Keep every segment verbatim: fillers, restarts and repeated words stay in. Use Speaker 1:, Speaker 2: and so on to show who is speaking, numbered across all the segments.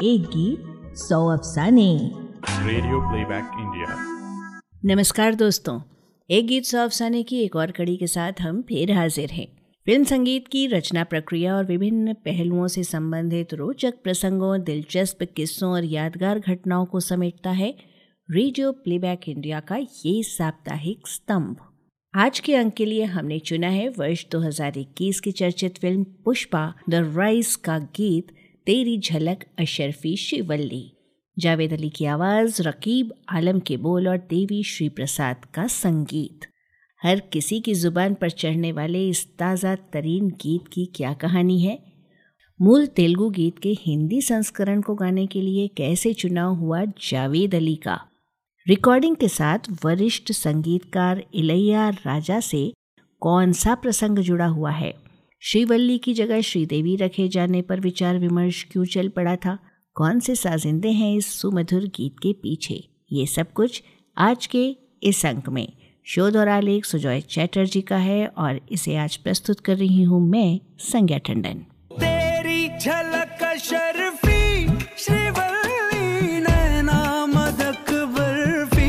Speaker 1: एक गीत सौ अफसाने।
Speaker 2: Radio playback India.
Speaker 1: नमस्कार दोस्तों, एक गीत सौ अफसाने की एक और कड़ी के साथ हम फिर हाजिर हैं। फिल्म संगीत की रचना प्रक्रिया और विभिन्न पहलुओं से संबंधित रोचक प्रसंगों, दिलचस्प किस्सों और यादगार घटनाओं को समेटता है रेडियो प्लेबैक इंडिया का ये साप्ताहिक स्तंभ। आज के अंक के लिए हमने चुना है वर्ष दो हज़ार इक्कीस की चर्चित फिल्म पुष्पा द राइज का गीत तेरी झलक अशरफी श्रीवल्ली। जावेद अली की आवाज, रकीब आलम के बोल और देवी श्री प्रसाद का संगीत। हर किसी की जुबान पर चढ़ने वाले इस ताज़ा तरीन गीत की क्या कहानी है? मूल तेलुगु गीत के हिंदी संस्करण को गाने के लिए कैसे चुनाव हुआ जावेद अली का? रिकॉर्डिंग के साथ वरिष्ठ संगीतकार इलैया राजा से कौन सा प्रसंग जुड़ा हुआ है? श्रीवल्ली की जगह श्रीदेवी रखे जाने पर विचार विमर्श क्यों चल पड़ा था? कौन से साजिंदे हैं इस सुमधुर गीत के पीछे? ये सब कुछ आज के इस अंक में। शोध और आलेख सुजॉय चैटर्जी का है और इसे आज प्रस्तुत कर रही हूँ मैं, संज्ञा टंडन।
Speaker 3: तेरी झलक शर्फी श्रीवल्ली नैना मदक बर्फी,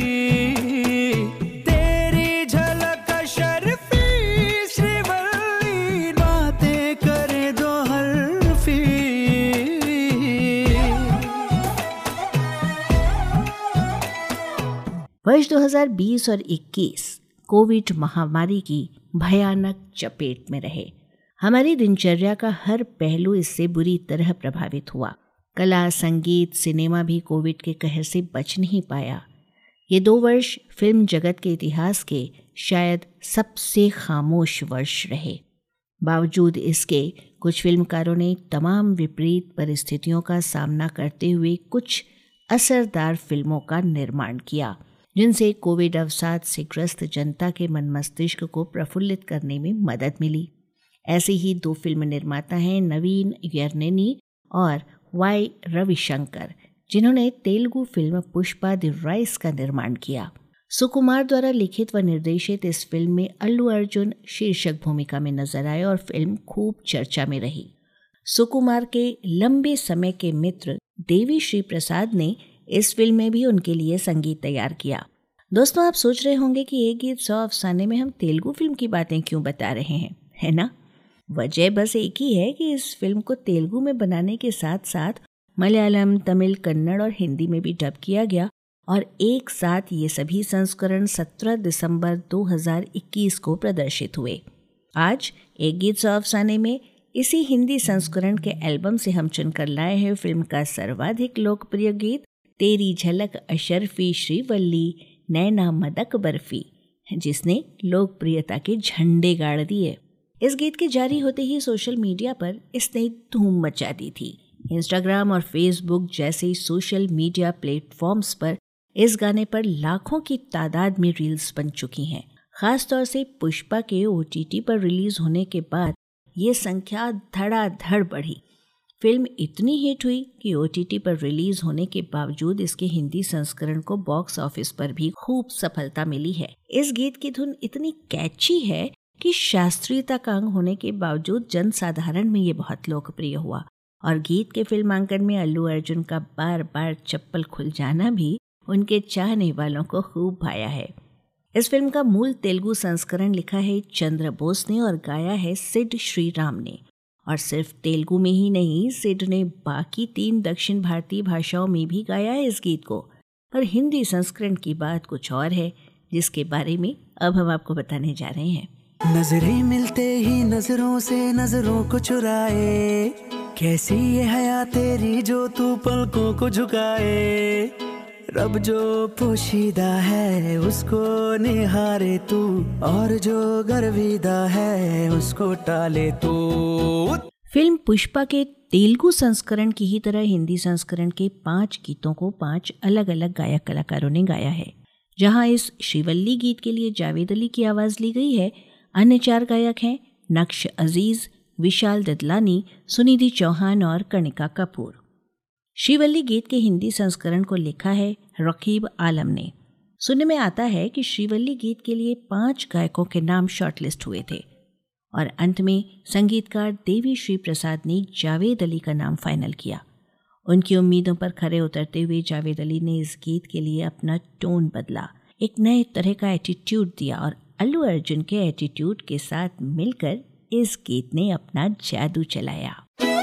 Speaker 3: तेरी झलक शर्फी श्रीवल्ली बातें करे दो हरफी।
Speaker 1: वर्ष दो हज़ार बीस और इक्कीस कोविड महामारी की भयानक चपेट में रहे। हमारी दिनचर्या का हर पहलू इससे बुरी तरह प्रभावित हुआ। कला, संगीत, सिनेमा भी कोविड के कहर से बच नहीं पाया। ये दो वर्ष फिल्म जगत के इतिहास के शायद सबसे खामोश वर्ष रहे। बावजूद इसके कुछ फिल्मकारों ने तमाम विपरीत परिस्थितियों का सामना करते हुए कुछ असरदार फिल्मों का निर्माण किया, जिनसे कोविड अवसाद से ग्रस्त जनता के मन मस्तिष्क को प्रफुल्लित करने में मदद मिली। ऐसे ही दो फिल्म निर्माता हैं नवीन यर्नेनी और वाई रविशंकर, जिन्होंने Telugu film Pushpa the rise का निर्माण किया। सुकुमार द्वारा लिखित व निर्देशित इस फिल्म में अल्लू अर्जुन शीर्षक भूमिका में नजर आए और फिल्म खूब चर्चा में रही। सुकुमार के लंबे समय के मित्र देवी श्री प्रसाद ने इस फिल्म में भी उनके लिए संगीत तैयार किया। दोस्तों, आप सोच रहे होंगे कि एक गीत सौ अफसाने में हम तेलुगु फिल्म की बातें क्यों बता रहे हैं, है ना? वजह बस एक ही है कि इस फिल्म को तेलुगु में बनाने के साथ साथ मलयालम, तमिल, कन्नड़ और हिंदी में भी डब किया गया और एक साथ ये सभी संस्करण सत्रह दिसंबर दो हज़ार इक्कीस को प्रदर्शित हुए। आज एक गीत सौ अफसाने में इसी हिंदी संस्करण के एल्बम से हम चुनकर लाए हैं फिल्म का सर्वाधिक लोकप्रिय गीत तेरी झलक अशरफी श्रीवल्ली नैना मदक बर्फी, जिसने लोकप्रियता के झंडे गाड़ दिए। इस गीत के जारी होते ही सोशल मीडिया पर इसने धूम मचा दी थी। इंस्टाग्राम और फेसबुक जैसे सोशल मीडिया प्लेटफॉर्म्स पर इस गाने पर लाखों की तादाद में रील्स बन चुकी हैं। खासतौर से पुष्पा के ओटीटी पर रिलीज होने के बाद ये संख्या धड़ाधड़ बढ़ी। फिल्म इतनी हिट हुई कि ओटीटी पर रिलीज होने के बावजूद इसके हिंदी संस्करण को बॉक्स ऑफिस पर भी खूब सफलता मिली है। इस गीत की धुन इतनी कैची है कि शास्त्रीयता का अंग होने के बावजूद जन साधारण में ये बहुत लोकप्रिय हुआ और गीत के फिल्मांकन में अल्लू अर्जुन का बार बार चप्पल खुल जाना भी उनके चाहने वालों को खूब भाया है। इस फिल्म का मूल तेलुगु संस्करण लिखा है चंद्र बोस ने और गाया है सिड श्रीराम ने। और सिर्फ तेलुगु में ही नहीं, सिड ने बाकी तीन दक्षिण भारतीय भाषाओं में भी गाया है इस गीत को। पर हिंदी संस्करण की बात कुछ और है, जिसके बारे में अब हम आपको बताने जा रहे हैं।
Speaker 3: नजरें मिलते ही नजरों से नजरों को चुराए, कैसी ये हया तेरी जो तू पलकों को झुकाए। रब जो पोशीदा है उसको निहारे तू, और जो गर्विदा है उसको टाले तू।
Speaker 1: फिल्म पुष्पा के तेलुगु संस्करण की ही तरह हिंदी संस्करण के पांच गीतों को पांच अलग अलग गायक कलाकारों ने गाया है। जहां इस श्रीवल्ली गीत के लिए जावेद अली की आवाज ली गई है, अन्य चार गायक हैं नक्श अजीज, विशाल ददलानी, सुनिधि चौहान और कणिका कपूर। श्रीवल्ली गीत के हिंदी संस्करण को लिखा है रकीब आलम ने। सुनने में आता है कि श्रीवल्ली गीत के लिए पांच गायकों के नाम शॉर्टलिस्ट हुए थे और अंत में संगीतकार देवी श्री प्रसाद ने जावेद अली का नाम फाइनल किया। उनकी उम्मीदों पर खरे उतरते हुए जावेद अली ने इस गीत के लिए अपना टोन बदला, एक नए तरह का एटीट्यूड दिया और अल्लू अर्जुन के एटीट्यूड के साथ मिलकर इस गीत ने अपना जादू चलाया।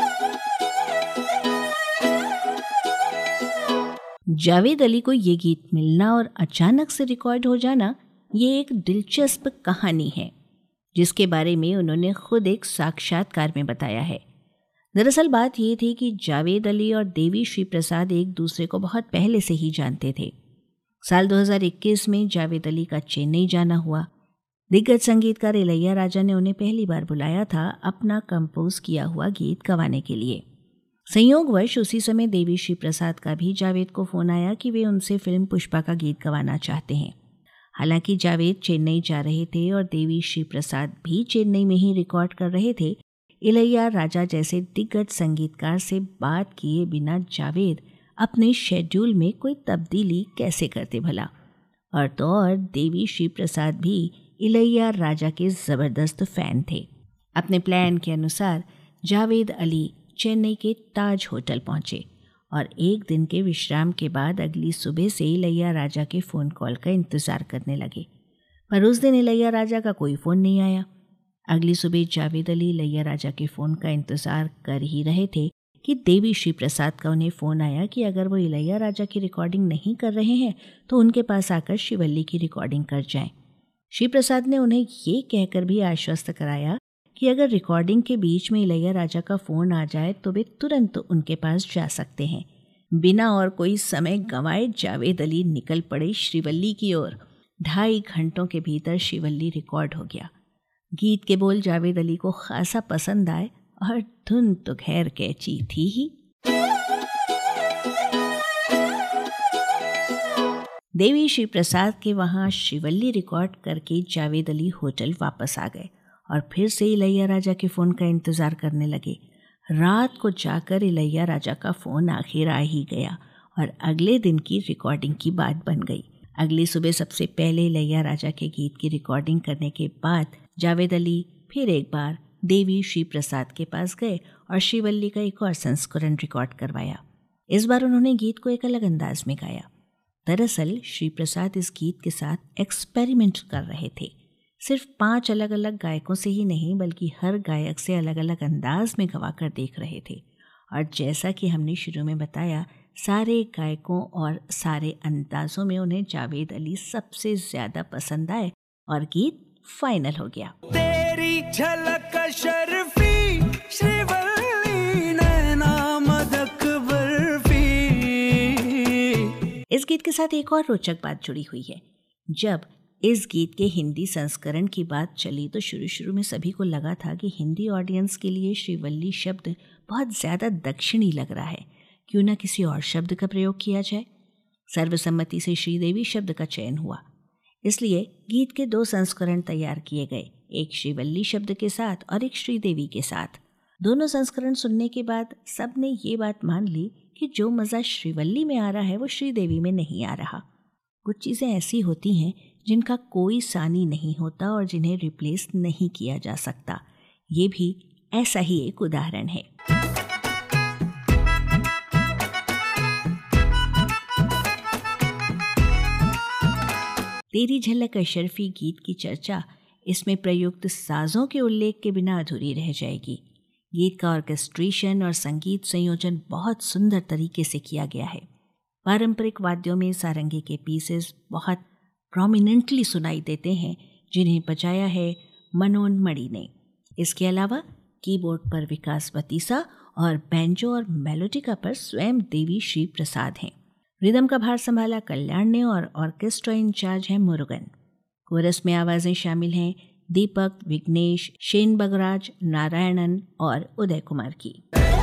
Speaker 1: जावेद अली को ये गीत मिलना और अचानक से रिकॉर्ड हो जाना ये एक दिलचस्प कहानी है, जिसके बारे में उन्होंने खुद एक साक्षात्कार में बताया है। दरअसल बात ये थी कि जावेद अली और देवी श्री प्रसाद एक दूसरे को बहुत पहले से ही जानते थे। साल दो हज़ार इक्कीस में जावेद अली का चेन्नई जाना हुआ। दिग्गज संगीतकार इलैया राजा ने उन्हें पहली बार बुलाया था अपना कंपोज किया हुआ गीत गवाने के लिए। संयोगवश उसी समय देवी श्री प्रसाद का भी जावेद को फोन आया कि वे उनसे फिल्म पुष्पा का गीत गवाना चाहते हैं। हालांकि जावेद चेन्नई जा रहे थे और देवी श्री प्रसाद भी चेन्नई में ही रिकॉर्ड कर रहे थे, इलैया राजा जैसे दिग्गज संगीतकार से बात किए बिना जावेद अपने शेड्यूल में कोई तब्दीली कैसे करते भला। और तो और देवी श्री प्रसाद भी इलैया राजा के ज़बरदस्त फ़ैन थे। अपने प्लान के अनुसार जावेद अली चेन्नई के ताज होटल पहुंचे और एक दिन के विश्राम के बाद अगली सुबह से इलैया राजा के फ़ोन कॉल का इंतज़ार करने लगे, पर उस दिन इलैया राजा का कोई फ़ोन नहीं आया। अगली सुबह जावेद अली इलैया राजा के फ़ोन का इंतज़ार कर ही रहे थे कि देवी श्री प्रसाद का उन्हें फ़ोन आया कि अगर वो इलैया राजा की रिकॉर्डिंग नहीं कर रहे हैं तो उनके पास आकर शिवल्ली की रिकॉर्डिंग कर जाएं। श्री प्रसाद ने उन्हें ये कहकर भी आश्वस्त कराया कि अगर रिकॉर्डिंग के बीच में इलैया राजा का फ़ोन आ जाए तो वे तुरंत उनके पास जा सकते हैं। बिना और कोई समय गंवाए जावेद अली निकल पड़े श्रीवल्ली की ओर। ढाई घंटों के भीतर शिवल्ली रिकॉर्ड हो गया। गीत के बोल जावेद अली को खासा पसंद आए और धुन तो खैर कैची थी ही। देवी श्री प्रसाद के वहाँ शिवल्ली रिकॉर्ड करके जावेद अली होटल वापस आ गए और फिर से इलैया राजा के फ़ोन का इंतज़ार करने लगे। रात को जाकर इलैया राजा का फ़ोन आखिर आ ही गया और अगले दिन की रिकॉर्डिंग की बात बन गई। अगली सुबह सबसे पहले इलैया राजा के गीत की रिकॉर्डिंग करने के बाद जावेद अली फिर एक बार देवी श्री प्रसाद के पास गए और शिवल्ली का एक और संस्करण रिकॉर्ड करवाया। इस बार उन्होंने गीत को एक अलग अंदाज में गाया। दरअसल श्री प्रसाद इस गीत के साथ एक्सपेरिमेंट कर रहे थे। सिर्फ पांच अलग अलग गायकों से ही नहीं बल्कि हर गायक से अलग अलग अंदाज में गवाकर देख रहे थे। और जैसा कि हमने शुरू में बताया, सारे गायकों और सारे अंदाजों में उन्हें जावेद अली सबसे ज़्यादा पसंद आए और गीत फाइनल हो गया।
Speaker 3: तेरी झलक शर्फी श्रीवल्ली नैना मदक बर्फी।
Speaker 1: इस गीत के साथ एक और रोचक बात जुड़ी हुई है। जब इस गीत के हिंदी संस्करण की बात चली तो शुरू शुरू में सभी को लगा था कि हिंदी ऑडियंस के लिए श्रीवल्ली शब्द बहुत ज़्यादा दक्षिणी लग रहा है, क्यों ना किसी और शब्द का प्रयोग किया जाए। सर्वसम्मति से श्रीदेवी शब्द का चयन हुआ, इसलिए गीत के दो संस्करण तैयार किए गए, एक श्रीवल्ली शब्द के साथ और एक श्रीदेवी के साथ। दोनों संस्करण सुनने के बाद सब ने ये बात मान ली कि जो मज़ा श्रीवल्ली में आ रहा है वो श्रीदेवी में नहीं आ रहा। कुछ चीज़ें ऐसी होती हैं जिनका कोई सानी नहीं होता और जिन्हें रिप्लेस नहीं किया जा सकता। ये भी ऐसा ही एक उदाहरण है। तेरी झलक अशरफी गीत की चर्चा इसमें प्रयुक्त साजों के उल्लेख के बिना अधूरी रह जाएगी। गीत का ऑर्केस्ट्रेशन और संगीत संयोजन बहुत सुंदर तरीके से किया गया है। पारंपरिक वाद्यों में सारंगी के पीसेस बहुत प्रोमिनेंटली सुनाई देते हैं, जिन्हें बजाया है मनोन मणि ने। इसके अलावा कीबोर्ड पर विकास बतीसा और बैंजो और मेलोडिका पर स्वयं देवी श्री प्रसाद हैं। रिदम का भार संभाला कल्याण ने और ऑर्केस्ट्रा इंचार्ज है मुरुगन। कोरस में आवाज़ें शामिल हैं दीपक, विघ्नेश, शेन बगराज, नारायणन और उदय कुमार की।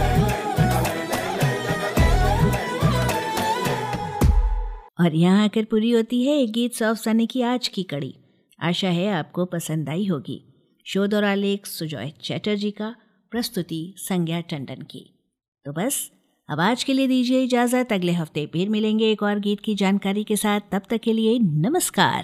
Speaker 1: और यहाँ आकर पूरी होती है एक गीत सौ अफसाने की आज की कड़ी। आशा है आपको पसंद आई होगी। शोध और आलेख सुजॉय चैटर्जी का, प्रस्तुति संज्ञा टंडन की। तो बस अब आज के लिए दीजिए इजाज़त। अगले हफ्ते फिर मिलेंगे एक और गीत की जानकारी के साथ। तब तक के लिए नमस्कार।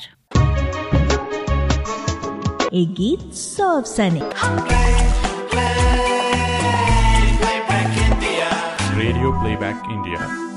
Speaker 1: एक गीत सौ अफसाने।
Speaker 2: Radio Playback India.